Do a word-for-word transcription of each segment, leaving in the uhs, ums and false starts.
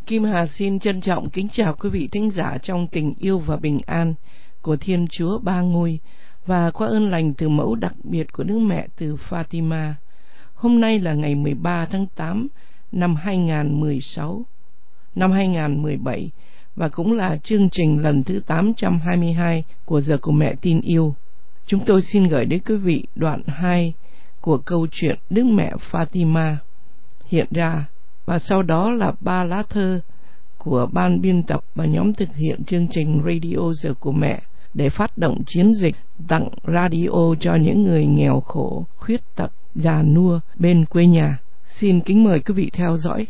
Kim Hà xin trân trọng kính chào quý vị thính giả trong tình yêu và bình an của Thiên Chúa Ba Ngôi và qua ơn lành từ mẫu đặc biệt của Đức Mẹ từ Fatima. Hôm nay là ngày mười ba tháng tám năm hai nghìn không trăm mười sáu, năm hai nghìn không trăm mười bảy và cũng là chương trình lần thứ tám trăm hai mươi hai của Giờ của Mẹ Tin Yêu. Chúng tôi xin gửi đến quý vị đoạn hai của câu chuyện Đức Mẹ Fatima hiện ra, và sau đó là ba lá thơ của ban biên tập và nhóm thực hiện chương trình Radio Giờ của Mẹ để phát động chiến dịch tặng radio cho những người nghèo khổ, khuyết tật, già nua bên quê nhà. Xin kính mời quý vị theo dõi.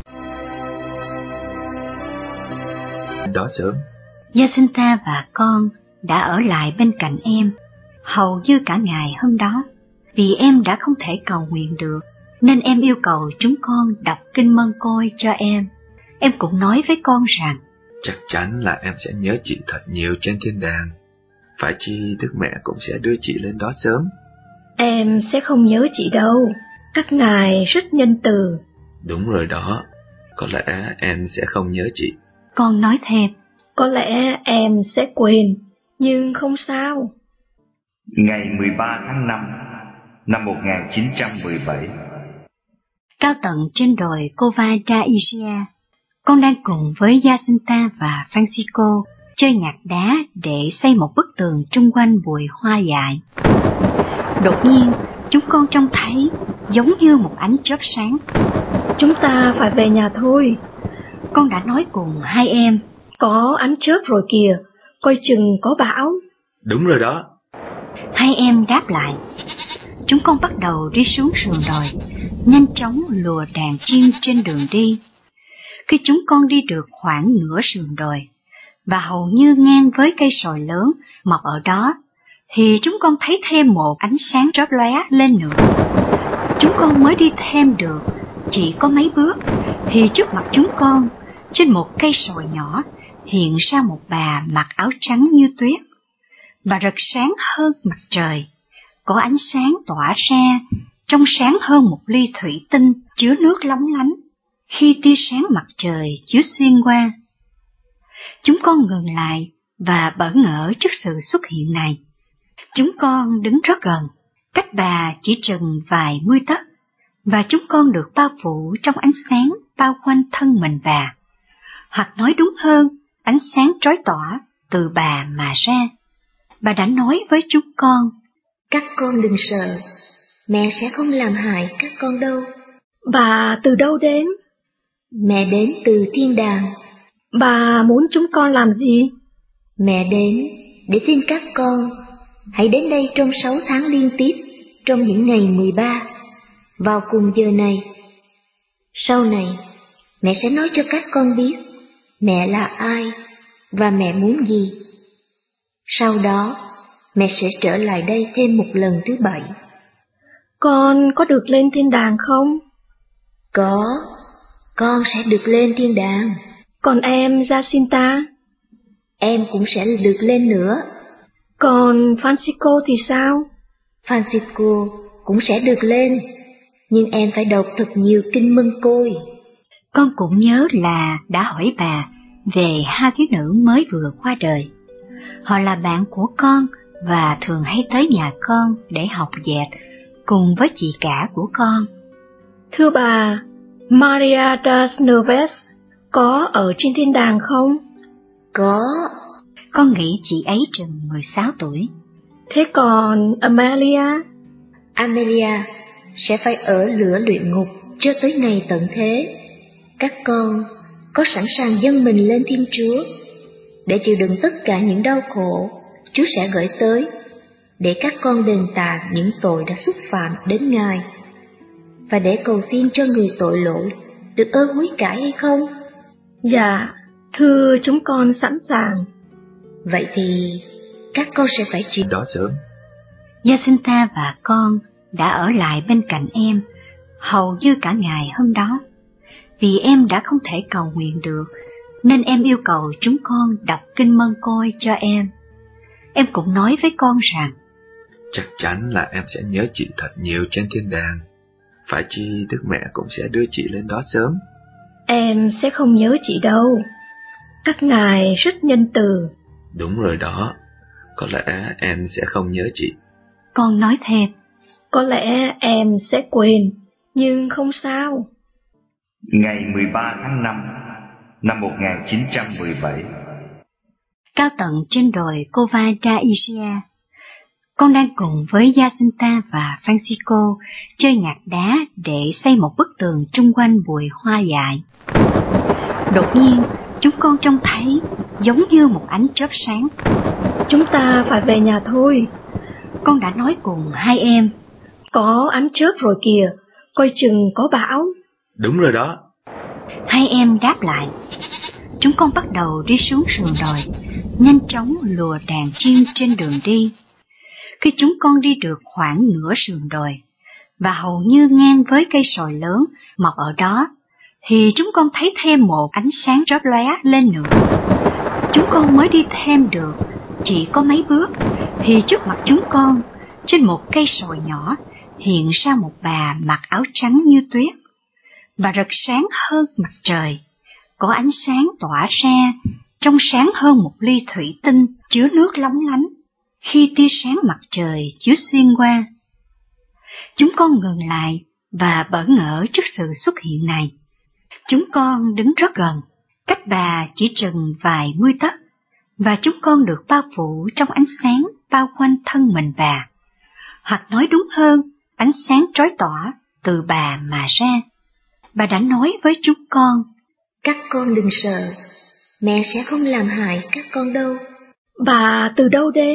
Đó sớm, Jacinta và con đã ở lại bên cạnh em hầu như cả ngày hôm đó. Vì em đã không thể cầu nguyện được, nên em yêu cầu chúng con đọc kinh Mân Côi cho em. Em cũng nói với con rằng chắc chắn là em sẽ nhớ chị thật nhiều trên thiên đàng. Phải chi Đức Mẹ cũng sẽ đưa chị lên đó sớm. Em sẽ không nhớ chị đâu, các ngài rất nhân từ. Đúng rồi đó, có lẽ em sẽ không nhớ chị. Con nói thêm, có lẽ em sẽ quên, nhưng không sao. Ngày mười ba tháng năm năm một nghìn chín trăm mười bảy, cao tận trên đồi Cova da Iria, con đang cùng với Jacinta và Francisco chơi nhạc đá để xây một bức tường chung quanh bụi hoa dại. Đột nhiên, chúng con trông thấy giống như một ánh chớp sáng. Chúng ta phải về nhà thôi. Con đã nói cùng hai em. Có ánh chớp rồi kìa, coi chừng có bão. Đúng rồi đó. Hai em đáp lại. Chúng con bắt đầu đi xuống sườn đồi, nhanh chóng lùa đàn chiên trên đường đi. Khi chúng con đi được khoảng nửa sườn đồi, và hầu như ngang với cây sồi lớn mọc ở đó, thì chúng con thấy thêm một ánh sáng chóp lóe lên nữa. Chúng con mới đi thêm được chỉ có mấy bước, thì trước mặt chúng con, trên một cây sồi nhỏ, hiện ra một bà mặc áo trắng như tuyết. Bà rực sáng hơn mặt trời, có ánh sáng tỏa ra, trong sáng hơn một ly thủy tinh chứa nước lóng lánh, khi tia sáng mặt trời chiếu xuyên qua. Chúng con ngừng lại và bỡ ngỡ trước sự xuất hiện này. Chúng con đứng rất gần, cách bà chỉ chừng vài mươi tấc, và chúng con được bao phủ trong ánh sáng bao quanh thân mình bà. Hoặc nói đúng hơn, ánh sáng chói tỏa từ bà mà ra. Bà đã nói với chúng con, các con đừng sợ, mẹ sẽ không làm hại các con đâu. Bà từ đâu đến? Mẹ đến từ thiên đàng. Bà muốn chúng con làm gì? Mẹ đến để xin các con hãy đến đây trong sáu tháng liên tiếp, trong những ngày mười ba, vào cùng giờ này. Sau này, mẹ sẽ nói cho các con biết mẹ là ai và mẹ muốn gì. Sau đó, mẹ sẽ trở lại đây thêm một lần thứ bảy. Con có được lên thiên đàng không? Có, con sẽ được lên thiên đàng. Còn em, Jacinta? Em cũng sẽ được lên nữa. Còn Francisco thì sao? Francisco cũng sẽ được lên, nhưng em phải đọc thật nhiều kinh Mân Côi. Con cũng nhớ là đã hỏi bà về hai thiếu nữ mới vừa qua đời. Họ là bạn của con và thường hay tới nhà con để học dệt cùng với chị cả của con. Thưa bà, Maria das Neves có ở trên thiên đàng không? Có. Con nghĩ chị ấy chừng mười sáu tuổi. Thế còn Amelia? Amelia sẽ phải ở lửa luyện ngục cho tới ngày tận thế. Các con có sẵn sàng dâng mình lên Thiên Chúa để chịu đựng tất cả những đau khổ Chúa sẽ gửi tới, để các con đền tạ những tội đã xúc phạm đến Ngài, và để cầu xin cho người tội lỗi được ơn hối cải hay không? Dạ, thưa chúng con sẵn sàng. Vậy thì các con sẽ phải chịu đó sớm. Jacinta và con đã ở lại bên cạnh em hầu như cả ngày hôm đó. Vì em đã không thể cầu nguyện được, nên em yêu cầu chúng con đọc kinh Mân Côi cho em. Em cũng nói với con rằng chắc chắn là em sẽ nhớ chị thật nhiều trên thiên đàng. Phải chi Đức Mẹ cũng sẽ đưa chị lên đó sớm. Em sẽ không nhớ chị đâu. Các ngài rất nhân từ. Đúng rồi đó, có lẽ em sẽ không nhớ chị. Con nói thêm. Có lẽ em sẽ quên, nhưng không sao. Ngày mười ba tháng năm năm một nghìn chín trăm mười bảy. Cao tận trên đồi Cova da Ischia, con đang cùng với Jacinta và Francisco chơi nhạc đá để xây một bức tường chung quanh bụi hoa dại. Đột nhiên, chúng con trông thấy giống như một ánh chớp sáng. Chúng ta phải về nhà thôi. Con đã nói cùng hai em. Có ánh chớp rồi kìa, coi chừng có bão. Đúng rồi đó. Hai em đáp lại. Chúng con bắt đầu đi xuống sườn đồi, nhanh chóng lùa đàn chiên trên đường đi. Khi chúng con đi được khoảng nửa sườn đồi, và hầu như ngang với cây sồi lớn mọc ở đó, thì chúng con thấy thêm một ánh sáng chóp lóe lên nữa. Chúng con mới đi thêm được chỉ có mấy bước, thì trước mặt chúng con, trên một cây sồi nhỏ, hiện ra một bà mặc áo trắng như tuyết. Bà rực sáng hơn mặt trời, có ánh sáng tỏa ra, trong sáng hơn một ly thủy tinh chứa nước lóng lánh, khi tia sáng mặt trời chiếu xuyên qua. Chúng con ngừng lại và bỡ ngỡ trước sự xuất hiện này. Chúng con đứng rất gần, cách bà chỉ chừng vài mươi tấc, và chúng con được bao phủ trong ánh sáng bao quanh thân mình bà, hoặc nói đúng hơn, ánh sáng chói tỏa từ bà mà ra. Bà đã nói với chúng con: Các con đừng sợ, mẹ sẽ không làm hại các con đâu. Bà từ đâu đến?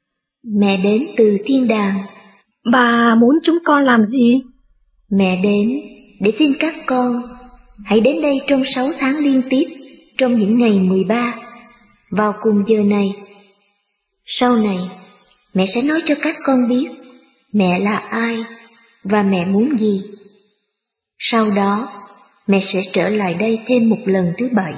Mẹ đến từ thiên đàng. Bà muốn chúng con làm gì? Mẹ đến để xin các con hãy đến đây trong sáu tháng liên tiếp, trong những ngày mười ba, vào cùng giờ này. Sau này, mẹ sẽ nói cho các con biết mẹ là ai và mẹ muốn gì. Sau đó, mẹ sẽ trở lại đây thêm một lần thứ bảy.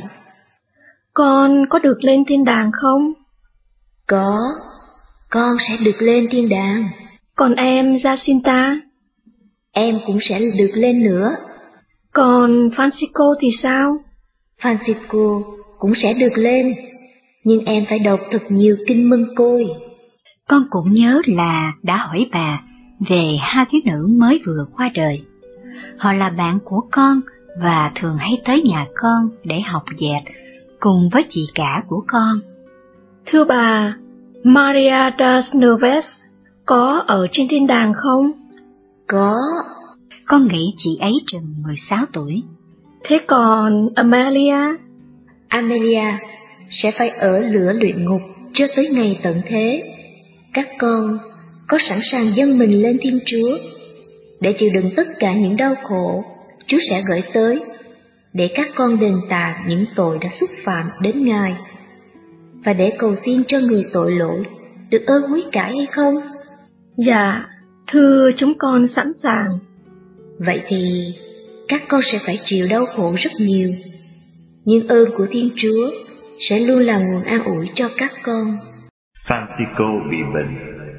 Con có được lên thiên đàng không? Có, con sẽ được lên thiên đàng. Còn em, Jacinta? Em cũng sẽ được lên nữa. Còn Francisco thì sao? Francisco cũng sẽ được lên, nhưng em phải đọc thật nhiều kinh Mân Côi. Con cũng nhớ là đã hỏi bà về hai thiếu nữ mới vừa qua đời. Họ là bạn của con và thường hay tới nhà con để học dệt cùng với chị cả của con. Thưa bà, Maria das Neves có ở trên thiên đàng không? Có. Con nghĩ chị ấy chừng mười sáu tuổi. Thế còn Amelia? Amelia sẽ phải ở lửa luyện ngục cho tới ngày tận thế. Các con có sẵn sàng dâng mình lên Thiên Chúa để chịu đựng tất cả những đau khổ Chúa sẽ gửi tới, để các con đền tạ những tội đã xúc phạm đến Ngài, và để cầu xin cho người tội lỗi được ơn hối cải hay không? Dạ, thưa chúng con sẵn sàng. Vậy thì các con sẽ phải chịu đau khổ rất nhiều, nhưng ơn của Thiên Chúa sẽ luôn là nguồn an ủi cho các con. Francisco bị bệnh.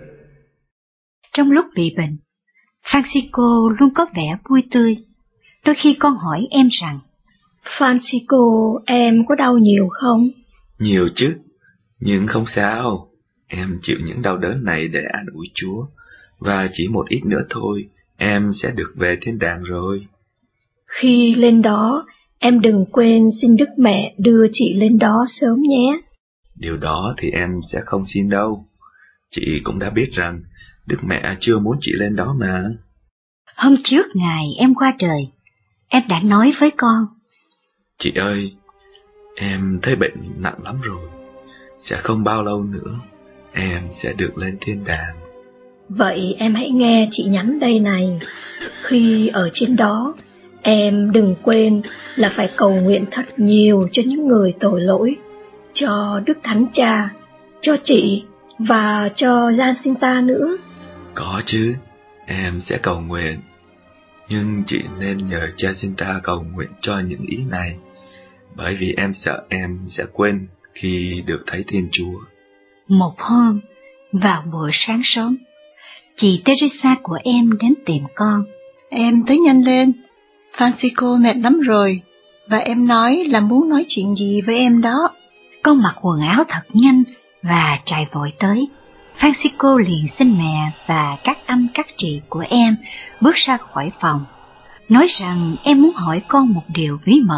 Trong lúc bị bệnh, Francisco luôn có vẻ vui tươi. Đôi khi con hỏi em rằng: Francisco, em có đau nhiều không? Nhiều chứ, nhưng không sao. Em chịu những đau đớn này để an ủi Chúa, và chỉ một ít nữa thôi, em sẽ được về thiên đàng rồi. Khi lên đó, em đừng quên xin Đức Mẹ đưa chị lên đó sớm nhé. Điều đó thì em sẽ không xin đâu. Chị cũng đã biết rằng Đức Mẹ chưa muốn chị lên đó mà. Hôm trước ngày em qua đời, em đã nói với con: Chị ơi, em thấy bệnh nặng lắm rồi. Sẽ không bao lâu nữa, em sẽ được lên thiên đàng. Vậy em hãy nghe chị nhắn đây này. Khi ở trên đó, em đừng quên là phải cầu nguyện thật nhiều cho những người tội lỗi, cho Đức Thánh Cha, cho chị và cho Jacinta nữa. Có chứ, em sẽ cầu nguyện. Nhưng chị nên nhờ Jacinta cầu nguyện cho những ý này, bởi vì em sợ em sẽ quên khi được thấy Thiên Chúa. Một hôm, vào buổi sáng sớm, chị Teresa của em đến tìm con. Em tới nhanh lên, Francisco mệt lắm rồi, Và em nói là muốn nói chuyện gì với em đó. Con mặc quần áo thật nhanh và chạy vội tới. Francisco liền xin mẹ và các anh các chị của em bước ra khỏi phòng, nói rằng em muốn hỏi con một điều bí mật.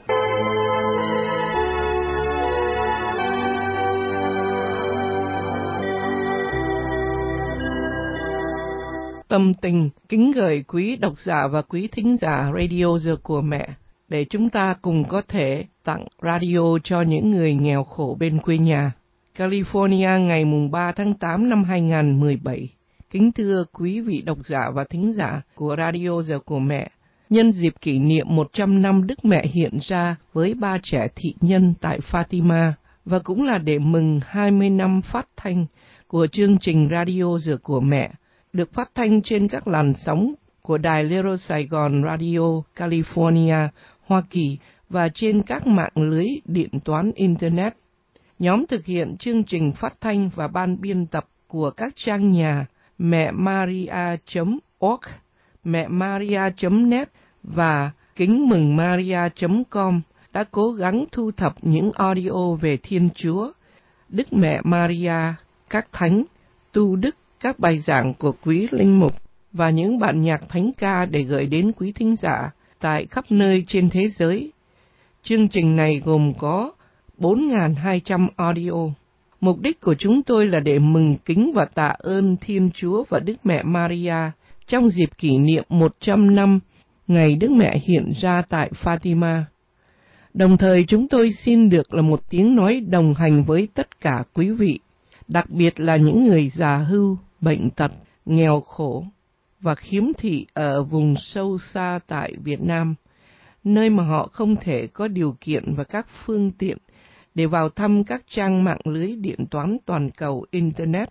Tâm tình kính gửi quý độc giả và quý thính giả Radio Giờ của Mẹ, để chúng ta cùng có thể tặng radio cho những người nghèo khổ bên quê nhà. California, ngày ba tháng tám năm hai nghìn không trăm mười bảy. Kính thưa quý vị độc giả và thính giả của Radio Giờ của Mẹ, nhân dịp kỷ niệm một trăm năm Đức Mẹ hiện ra với ba trẻ thị nhân tại Fatima, và cũng là để mừng hai mươi năm phát thanh của chương trình Radio Giờ của Mẹ, được phát thanh trên các làn sóng của đài Little Sài Gòn Radio California, Hoa Kỳ, và trên các mạng lưới điện toán Internet. Nhóm thực hiện chương trình phát thanh và ban biên tập của các trang nhà mẹ maria chấm org, mẹ maria chấm net và kính mừng maria chấm com đã cố gắng thu thập những audio về Thiên Chúa, Đức Mẹ Maria, các thánh, tu đức, các bài giảng của quý linh mục và những bản nhạc thánh ca để gửi đến quý thính giả tại khắp nơi trên thế giới. Chương trình này gồm có bốn nghìn hai trăm audio. Mục đích của chúng tôi là để mừng kính và tạ ơn Thiên Chúa và Đức Mẹ Maria trong dịp kỷ niệm một trăm năm ngày Đức Mẹ hiện ra tại Fatima. Đồng thời chúng tôi xin được là một tiếng nói đồng hành với tất cả quý vị, đặc biệt là những người già hưu, bệnh tật, nghèo khổ và khiếm thị ở vùng sâu xa tại Việt Nam, nơi mà họ không thể có điều kiện và các phương tiện để vào thăm các trang mạng lưới điện toán toàn cầu Internet.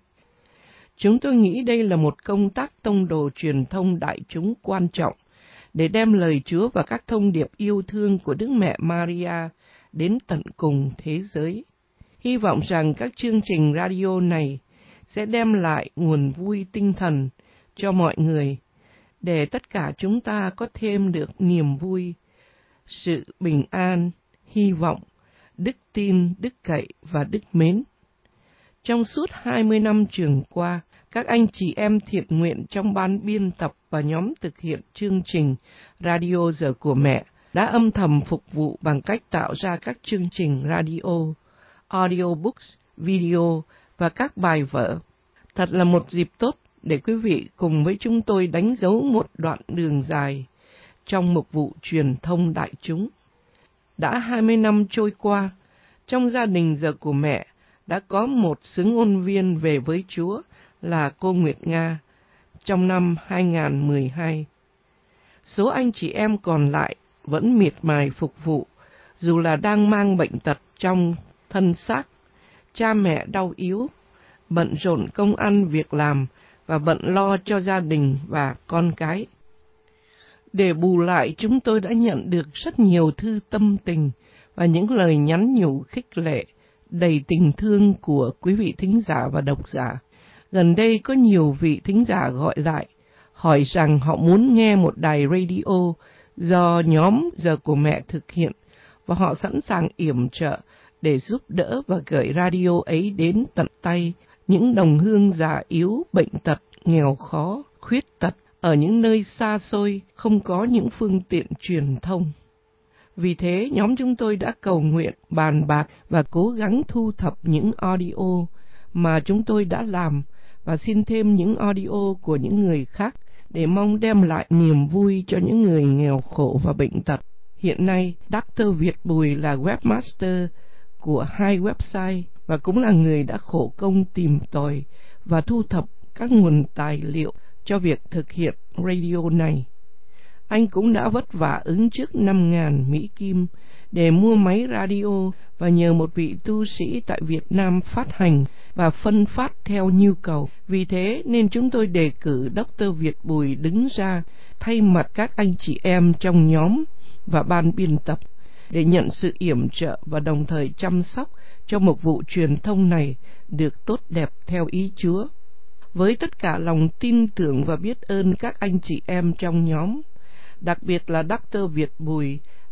Chúng tôi nghĩ đây là một công tác tông đồ truyền thông đại chúng quan trọng để đem lời Chúa và các thông điệp yêu thương của Đức Mẹ Maria đến tận cùng thế giới. Hy vọng rằng các chương trình radio này sẽ đem lại nguồn vui tinh thần cho mọi người, để tất cả chúng ta có thêm được niềm vui, sự bình an, hy vọng, đức tin, đức cậy và đức mến. Trong suốt hai mươi năm trường qua, các anh chị em thiện nguyện trong ban biên tập và nhóm thực hiện chương trình Radio Giờ của Mẹ đã âm thầm phục vụ bằng cách tạo ra các chương trình radio, audiobooks, video và các bài vở. Thật là một dịp tốt để quý vị cùng với chúng tôi đánh dấu một đoạn đường dài trong mục vụ truyền thông đại chúng. Đã hai mươi năm trôi qua, trong gia đình Giờ của Mẹ đã có một xướng ngôn viên về với Chúa là cô Nguyệt Nga trong năm hai nghìn không trăm mười hai. Số anh chị em còn lại vẫn miệt mài phục vụ, dù là đang mang bệnh tật trong thân xác, cha mẹ đau yếu, bận rộn công ăn việc làm và bận lo cho gia đình và con cái. Để bù lại, chúng tôi đã nhận được rất nhiều thư tâm tình và những lời nhắn nhủ khích lệ, đầy tình thương của quý vị thính giả và độc giả. Gần đây có nhiều vị thính giả gọi lại, hỏi rằng họ muốn nghe một đài radio do nhóm Giờ của Mẹ thực hiện, và họ sẵn sàng yểm trợ để giúp đỡ và gửi radio ấy đến tận tay những đồng hương già yếu, bệnh tật, nghèo khó, khuyết tật ở những nơi xa xôi, không có những phương tiện truyền thông. Vì thế, nhóm chúng tôi đã cầu nguyện, bàn bạc và cố gắng thu thập những audio mà chúng tôi đã làm và xin thêm những audio của những người khác để mong đem lại niềm vui cho những người nghèo khổ và bệnh tật. Hiện nay, Doctor Việt Bùi là webmaster của hai website và cũng là người đã khổ công tìm tòi và thu thập các nguồn tài liệu cho việc thực hiện radio này. Anh cũng đã vất vả ứng trước năm nghìn Mỹ Kim để mua máy radio và nhờ một vị tu sĩ tại Việt Nam phát hành và phân phát theo nhu cầu. Vì thế nên chúng tôi đề cử Doctor Việt Bùi đứng ra thay mặt các anh chị em trong nhóm và ban biên tập để nhận sự yểm trợ và đồng thời chăm sóc cho một vụ truyền thông này được tốt đẹp theo ý Chúa. Với tất cả lòng tin tưởng và biết ơn các anh chị em trong nhóm, đặc biệt là Doctor Việt Bùi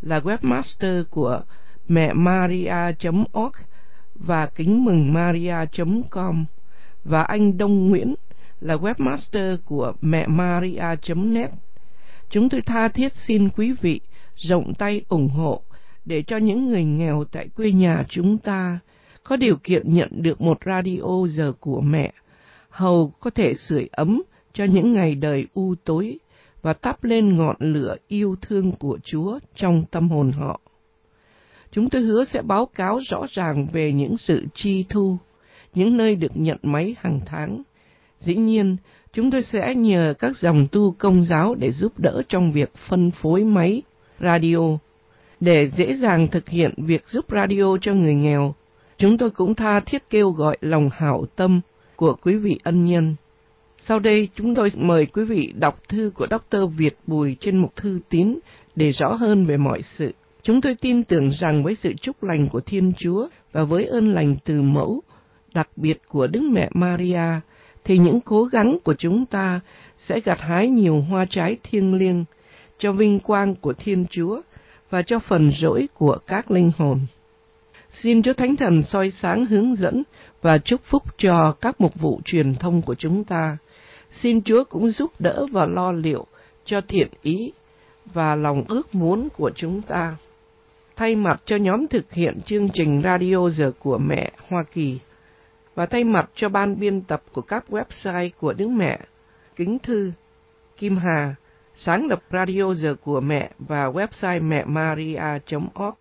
là webmaster của mẹ maria chấm org và kính mừng maria chấm com, và anh Đông Nguyễn là webmaster của mẹ maria chấm net. Chúng tôi tha thiết xin quý vị rộng tay ủng hộ để cho những người nghèo tại quê nhà chúng ta có điều kiện nhận được một radio giờ của mẹ, hầu có thể sưởi ấm cho những ngày đời u tối và thắp lên ngọn lửa yêu thương của Chúa trong tâm hồn họ. Chúng tôi hứa sẽ báo cáo rõ ràng về những sự chi thu, những nơi được nhận máy hàng tháng. Dĩ nhiên, chúng tôi sẽ nhờ các dòng tu công giáo để giúp đỡ trong việc phân phối máy radio. Để dễ dàng thực hiện việc giúp radio cho người nghèo, chúng tôi cũng tha thiết kêu gọi lòng hảo tâm của quý vị ân nhân. Sau đây, chúng tôi mời quý vị đọc thư của Doctor Việt Bùi trên mục thư tín để rõ hơn về mọi sự. Chúng tôi tin tưởng rằng với sự chúc lành của Thiên Chúa và với ơn lành từ mẫu đặc biệt của Đức Mẹ Maria, thì những cố gắng của chúng ta sẽ gặt hái nhiều hoa trái thiêng liêng cho vinh quang của Thiên Chúa và cho phần rỗi của các linh hồn. Xin Chúa Thánh Thần soi sáng hướng dẫn và chúc phúc cho các mục vụ truyền thông của chúng ta. Xin Chúa cũng giúp đỡ và lo liệu cho thiện ý và lòng ước muốn của chúng ta. Thay mặt cho nhóm thực hiện chương trình Radio Giờ của Mẹ Hoa Kỳ và thay mặt cho ban biên tập của các website của Đức Mẹ, kính thư Kim Hà, sáng lập Radio Giờ của Mẹ và website mẹ maria chấm org.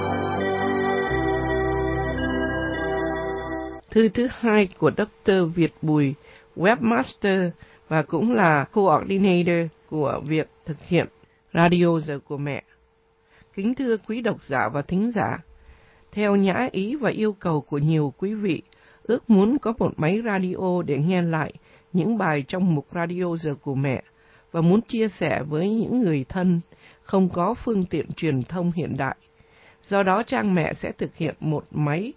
Thư thứ hai của Doctor Việt Bùi, webmaster và cũng là coordinator của việc thực hiện Radio Giờ của Mẹ. Kính thưa quý độc giả và thính giả, theo nhã ý và yêu cầu của nhiều quý vị, ước muốn có một máy radio để nghe lại những bài trong mục Radio Giờ của Mẹ và muốn chia sẻ với những người thân không có phương tiện truyền thông hiện đại. Do đó, trang mẹ sẽ thực hiện một máy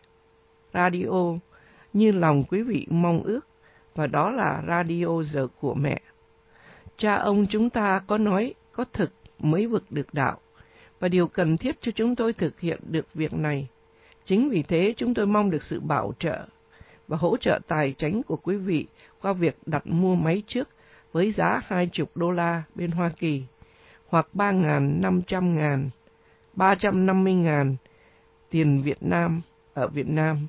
radio như lòng quý vị mong ước, và đó là Radio Giờ của Mẹ. Cha ông chúng ta có nói có thực mới vực được đạo, và điều cần thiết cho chúng tôi thực hiện được việc này. Chính vì thế chúng tôi mong được sự bảo trợ và hỗ trợ tài chính của quý vị qua việc đặt mua máy trước với giá hai mươi đô la bên Hoa Kỳ hoặc ba nghìn năm trăm ngàn, ba trăm năm mươi ngàn tiền Việt Nam ở Việt Nam.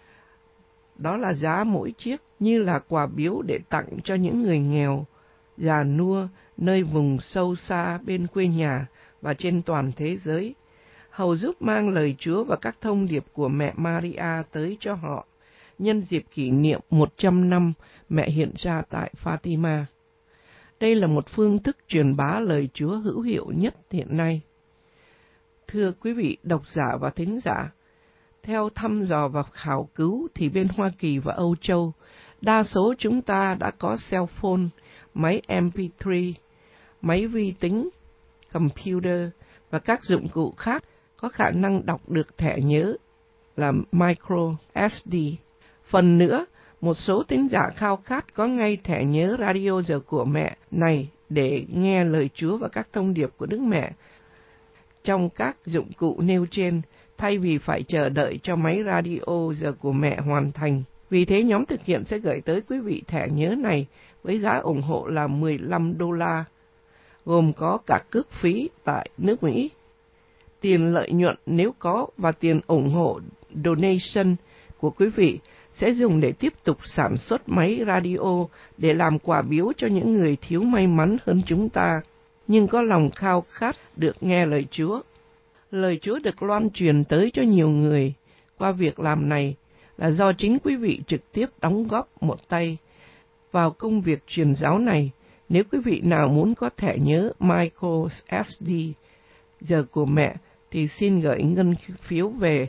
Đó là giá mỗi chiếc, như là quà biếu để tặng cho những người nghèo, già nua nơi vùng sâu xa bên quê nhà và trên toàn thế giới, hầu giúp mang lời Chúa và các thông điệp của mẹ Maria tới cho họ, nhân dịp kỷ niệm một trăm năm mẹ hiện ra tại Fatima. Đây là một phương thức truyền bá lời Chúa hữu hiệu nhất hiện nay. Thưa quý vị độc giả và thính giả, theo thăm dò và khảo cứu thì bên Hoa Kỳ và Âu Châu, đa số chúng ta đã có cell phone, máy em pê ba, máy vi tính, computer và các dụng cụ khác có khả năng đọc được thẻ nhớ là micro ét đê. Phần nữa, một số thính giả khao khát có ngay thẻ nhớ Radio Giờ của Mẹ này để nghe lời Chúa và các thông điệp của Đức Mẹ trong các dụng cụ nêu trên, thay vì phải chờ đợi cho máy Radio Giờ của Mẹ hoàn thành. Vì thế, nhóm thực hiện sẽ gửi tới quý vị thẻ nhớ này với giá ủng hộ là mười lăm đô la, gồm có cả cước phí tại nước Mỹ, tiền lợi nhuận nếu có và tiền ủng hộ donation của quý vị sẽ dùng để tiếp tục sản xuất máy radio để làm quà biếu cho những người thiếu may mắn hơn chúng ta, nhưng có lòng khao khát được nghe lời Chúa. Lời Chúa được loan truyền tới cho nhiều người qua việc làm này là do chính quý vị trực tiếp đóng góp một tay vào công việc truyền giáo này. Nếu quý vị nào muốn có thẻ nhớ micro ét đê Giờ của Mẹ thì xin gửi ngân phiếu về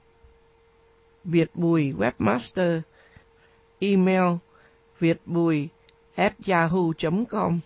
Việt Bùi webmaster, email vietbùi at yahoo chấm com.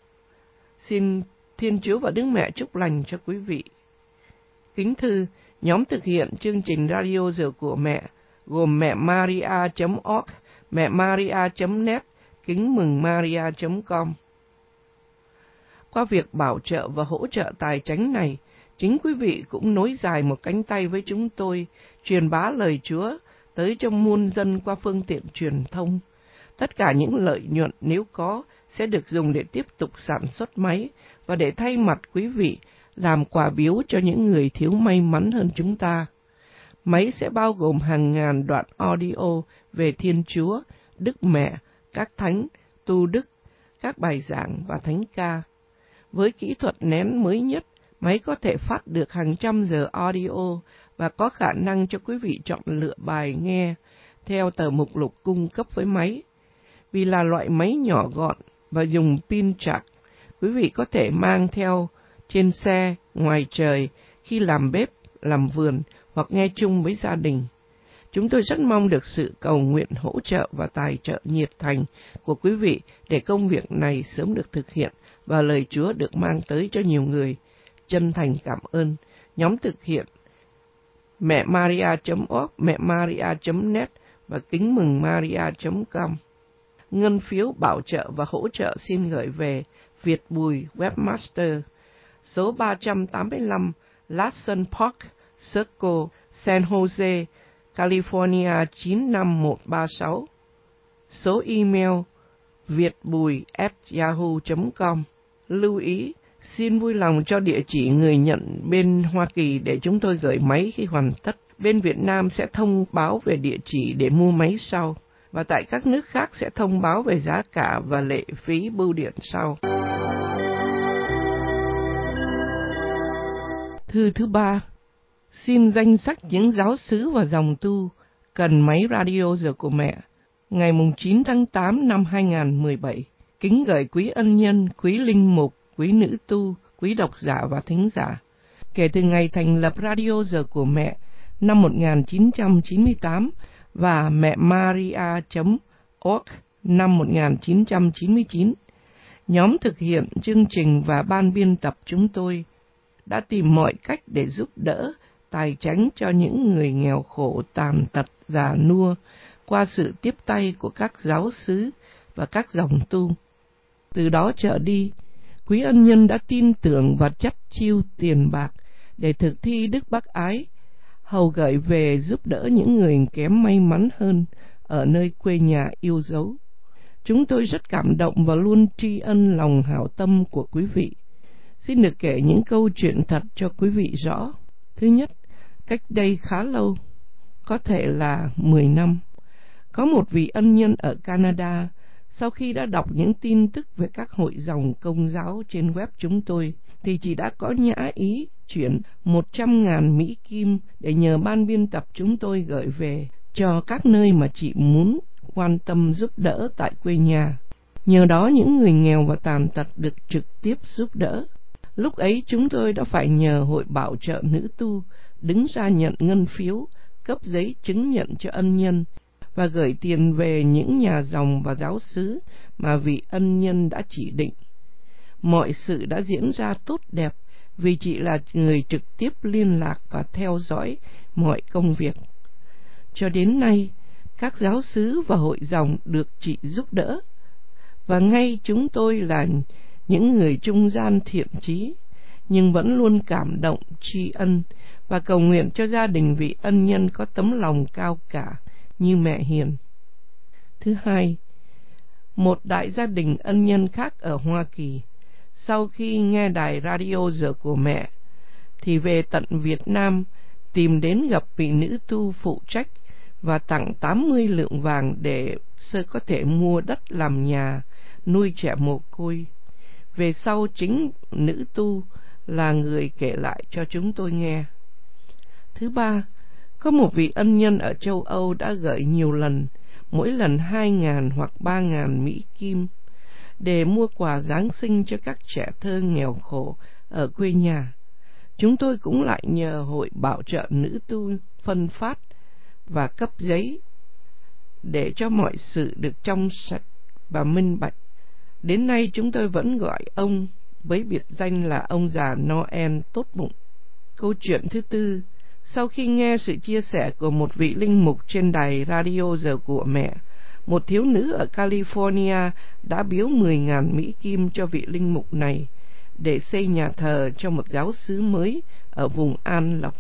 Xin Thiên Chúa và Đức Mẹ chúc lành cho quý vị. Kính thư, nhóm thực hiện chương trình Radio Giờ của Mẹ gồm mẹ maria chấm org, mẹ maria chấm net, kính mừng maria chấm com. Qua việc bảo trợ và hỗ trợ tài chính này, Chính quý vị cũng nối dài một cánh tay với chúng tôi, truyền bá lời Chúa tới cho muôn dân qua phương tiện truyền thông. Tất cả những lợi nhuận nếu có sẽ được dùng để tiếp tục sản xuất máy và để thay mặt quý vị làm quà biếu cho những người thiếu may mắn hơn chúng ta. Máy sẽ bao gồm hàng ngàn đoạn audio về Thiên Chúa, Đức Mẹ, các thánh, tu đức, các bài giảng và thánh ca. Với kỹ thuật nén mới nhất, máy có thể phát được hàng trăm giờ audio và có khả năng cho quý vị chọn lựa bài nghe theo tờ mục lục cung cấp với máy. Vì là loại máy nhỏ gọn và dùng pin chạc, quý vị có thể mang theo trên xe, ngoài trời, khi làm bếp, làm vườn hoặc nghe chung với gia đình. Chúng tôi rất mong được sự cầu nguyện hỗ trợ và tài trợ nhiệt thành của quý vị để công việc này sớm được thực hiện và lời Chúa được mang tới cho nhiều người. Chân thành cảm ơn. Nhóm thực hiện mẹ maria chấm org, mẹ maria chấm net và kính mừng maria chấm com. Ngân phiếu bảo trợ và hỗ trợ xin gửi về Việt Bùi Webmaster, số ba trăm tám mươi lăm Latson Park Circle, San Jose, California chín năm một ba sáu. Số email vietbùi at yahoo chấm com. Lưu ý, xin vui lòng cho địa chỉ người nhận bên Hoa Kỳ để chúng tôi gửi máy khi hoàn tất. Bên Việt Nam sẽ thông báo về địa chỉ để mua máy sau, và tại các nước khác sẽ thông báo về giá cả và lệ phí bưu điện sau. Thư thứ ba, xin danh sách những giáo xứ và dòng tu cần máy radio giờ của mẹ, ngày chín tháng tám năm hai nghìn không trăm mười bảy. Kính gửi quý ân nhân, quý linh mục, quý nữ tu, quý độc giả và thính giả. Kể từ ngày thành lập radio giờ của mẹ năm một nghìn chín trăm chín mươi tám và mẹ maria chấm org năm một nghìn chín trăm chín mươi chín, nhóm thực hiện chương trình và ban biên tập chúng tôi đã tìm mọi cách để giúp đỡ, tài chánh cho những người nghèo khổ, tàn tật, già nua qua sự tiếp tay của các giáo xứ và các dòng tu. Từ đó trở đi, quý ân nhân đã tin tưởng và chắt chiu tiền bạc để thực thi đức bác ái, hầu gửi về giúp đỡ những người kém may mắn hơn ở nơi quê nhà yêu dấu. Chúng tôi rất cảm động và luôn tri ân lòng hảo tâm của quý vị. Xin được kể những câu chuyện thật cho quý vị rõ. Thứ nhất, cách đây khá lâu, có thể là mười năm, có một vị ân nhân ở Canada, sau khi đã đọc những tin tức về các hội dòng công giáo trên web chúng tôi, thì chị đã có nhã ý chuyển một trăm ngàn Mỹ Kim để nhờ ban biên tập chúng tôi gửi về cho các nơi mà chị muốn quan tâm giúp đỡ tại quê nhà. Nhờ đó những người nghèo và tàn tật được trực tiếp giúp đỡ. Lúc ấy chúng tôi đã phải nhờ hội bảo trợ nữ tu đứng ra nhận ngân phiếu, cấp giấy chứng nhận cho ân nhân và gửi tiền về những nhà dòng và giáo xứ mà vị ân nhân đã chỉ định. Mọi sự đã diễn ra tốt đẹp vì chị là người trực tiếp liên lạc và theo dõi mọi công việc. Cho đến nay, các giáo xứ và hội dòng được chị giúp đỡ, và ngay chúng tôi là những người trung gian thiện chí, nhưng vẫn luôn cảm động tri ân và cầu nguyện cho gia đình vị ân nhân có tấm lòng cao cả như mẹ Hiền. Thứ hai, một đại gia đình ân nhân khác ở Hoa Kỳ, sau khi nghe đài radio giờ của mẹ, thì về tận Việt Nam tìm đến gặp vị nữ tu phụ trách và tặng tám mươi lượng vàng để sơ có thể mua đất làm nhà, nuôi trẻ mồ côi. Về sau chính nữ tu là người kể lại cho chúng tôi nghe. Thứ ba, có một vị ân nhân ở châu Âu đã gửi nhiều lần, mỗi lần hai ngàn hoặc ba ngàn Mỹ Kim, để mua quà Giáng sinh cho các trẻ thơ nghèo khổ ở quê nhà. Chúng tôi cũng lại nhờ hội bảo trợ nữ tu phân phát và cấp giấy để cho mọi sự được trong sạch và minh bạch. Đến nay chúng tôi vẫn gọi ông với biệt danh là ông già Noel tốt bụng. Câu chuyện thứ tư, sau khi nghe sự chia sẻ của một vị linh mục trên đài radio giờ của mẹ, một thiếu nữ ở California đã biếu mười ngàn Mỹ Kim cho vị linh mục này để xây nhà thờ cho một giáo xứ mới ở vùng An Lộc,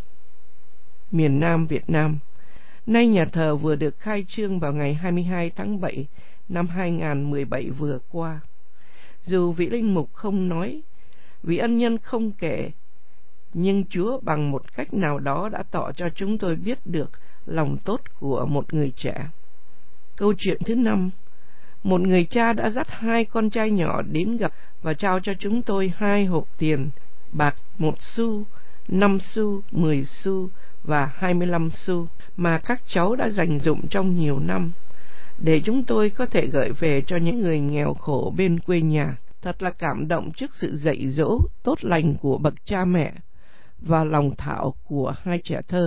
miền Nam Việt Nam. Nay nhà thờ vừa được khai trương vào ngày hai mươi hai tháng bảy năm hai nghìn không trăm mười bảy vừa qua. Dù vị linh mục không nói, vị ân nhân không kể, nhưng Chúa bằng một cách nào đó đã tỏ cho chúng tôi biết được lòng tốt của một người trẻ. Câu chuyện thứ năm, một người cha đã dắt hai con trai nhỏ đến gặp và trao cho chúng tôi hai hộp tiền, bạc một xu, năm xu, mười xu và hai mươi lăm xu mà các cháu đã dành dụm trong nhiều năm, để chúng tôi có thể gửi về cho những người nghèo khổ bên quê nhà. Thật là cảm động trước sự dạy dỗ tốt lành của bậc cha mẹ và lòng thạo của hai trẻ thơ.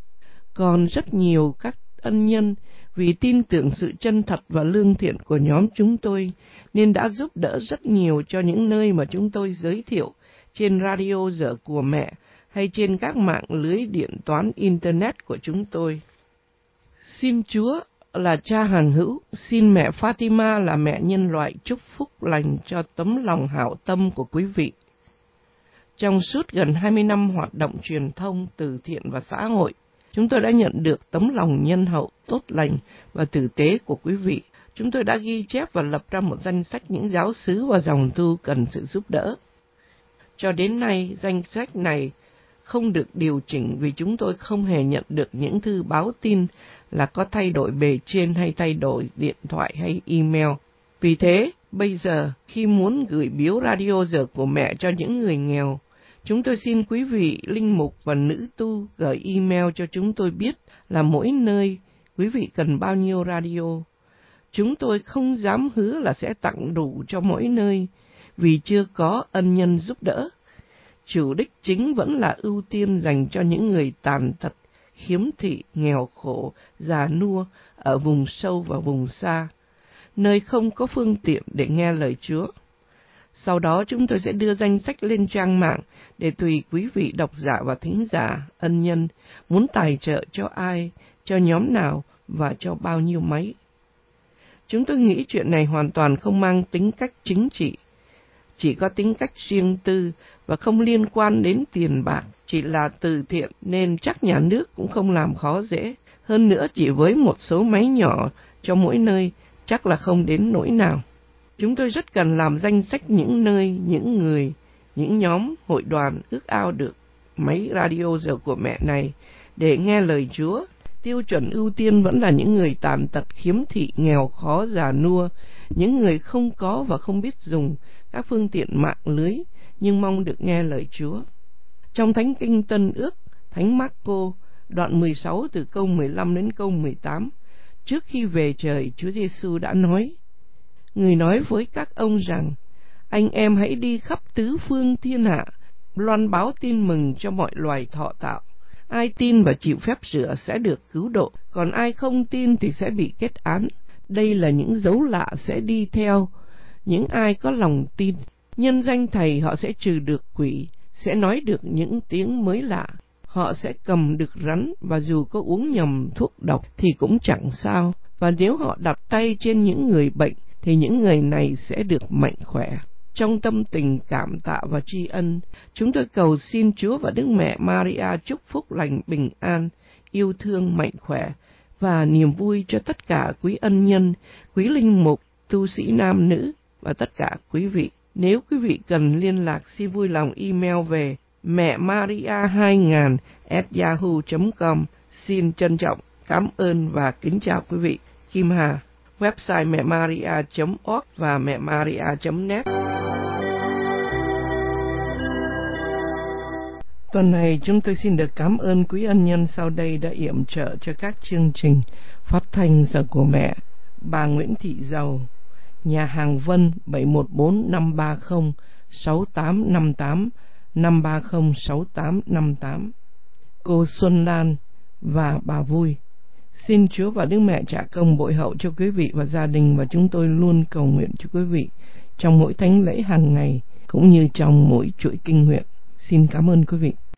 Còn rất nhiều các ân nhân vì tin tưởng sự chân thật và lương thiện của nhóm chúng tôi nên đã giúp đỡ rất nhiều cho những nơi mà chúng tôi giới thiệu trên radio Giờ của Mẹ hay trên các mạng lưới điện toán Internet của chúng tôi. Xin Chúa là cha hằng hữu, xin mẹ Fatima là mẹ nhân loại chúc phúc lành cho tấm lòng hảo tâm của quý vị. Trong suốt gần hai mươi năm hoạt động truyền thông, từ thiện và xã hội, chúng tôi đã nhận được tấm lòng nhân hậu, tốt lành và tử tế của quý vị. Chúng tôi đã ghi chép và lập ra một danh sách những giáo xứ và dòng tu cần sự giúp đỡ. Cho đến nay, danh sách này không được điều chỉnh vì chúng tôi không hề nhận được những thư báo tin là có thay đổi bề trên hay thay đổi điện thoại hay email. Vì thế, bây giờ, khi muốn gửi biếu radio Giờ của Mẹ cho những người nghèo, chúng tôi xin quý vị linh mục và nữ tu gửi email cho chúng tôi biết là mỗi nơi quý vị cần bao nhiêu radio. Chúng tôi không dám hứa là sẽ tặng đủ cho mỗi nơi vì chưa có ân nhân giúp đỡ. Chủ đích chính vẫn là ưu tiên dành cho những người tàn tật, khiếm thị, nghèo khổ, già nua ở vùng sâu và vùng xa, nơi không có phương tiện để nghe lời Chúa. Sau đó chúng tôi sẽ đưa danh sách lên trang mạng để tùy quý vị độc giả và thính giả, ân nhân muốn tài trợ cho ai, cho nhóm nào và cho bao nhiêu máy. Chúng tôi nghĩ chuyện này hoàn toàn không mang tính cách chính trị, chỉ có tính cách riêng tư và không liên quan đến tiền bạc, chỉ là từ thiện nên chắc nhà nước cũng không làm khó dễ. Hơn nữa chỉ với một số máy nhỏ cho mỗi nơi chắc là không đến nỗi nào. Chúng tôi rất cần làm danh sách những nơi, những người, những nhóm, hội đoàn ước ao được máy radio Giờ của Mẹ này để nghe lời Chúa. Tiêu chuẩn ưu tiên vẫn là những người tàn tật, khiếm thị, nghèo khó, già nua, những người không có và không biết dùng các phương tiện mạng lưới nhưng mong được nghe lời Chúa. Trong Thánh Kinh Tân Ước, Thánh Mác-cô, đoạn mười sáu từ câu mười lăm đến câu mười tám, trước khi về trời, Chúa Giêsu đã nói: Người nói với các ông rằng, anh em hãy đi khắp tứ phương thiên hạ, loan báo tin mừng cho mọi loài thọ tạo. Ai tin và chịu phép rửa sẽ được cứu độ, còn ai không tin thì sẽ bị kết án. Đây là những dấu lạ sẽ đi theo những ai có lòng tin. Nhân danh Thầy họ sẽ trừ được quỷ, sẽ nói được những tiếng mới lạ. Họ sẽ cầm được rắn, và dù có uống nhầm thuốc độc thì cũng chẳng sao. Và nếu họ đặt tay trên những người bệnh thì những người này sẽ được mạnh khỏe. Trong tâm tình cảm tạ và tri ân, chúng tôi cầu xin Chúa và Đức Mẹ Maria chúc phúc lành, bình an, yêu thương, mạnh khỏe và niềm vui cho tất cả quý ân nhân, quý linh mục, tu sĩ nam nữ và tất cả quý vị. Nếu quý vị cần liên lạc, xin vui lòng email về mẹ maria hai nghìn at yahoo chấm com. Xin trân trọng cảm ơn và kính chào quý vị. Kim Hà, website mẹ maria chấm org và mẹ maria chấm net. Tuần này chúng tôi xin được cảm ơn quý ân nhân sau đây đã yểm trợ cho các chương trình phát thanh Giờ của Mẹ. Bà Nguyễn Thị Dầu, nhà hàng Vân bảy một bốn năm ba không sáu tám năm tám, năm ba không sáu tám năm tám. Cô Xuân Lan và bà Vui. Xin Chúa và Đức Mẹ trả công bội hậu cho quý vị và gia đình, và chúng tôi luôn cầu nguyện cho quý vị trong mỗi thánh lễ hàng ngày cũng như trong mỗi chuỗi kinh nguyện. Xin cảm ơn quý vị.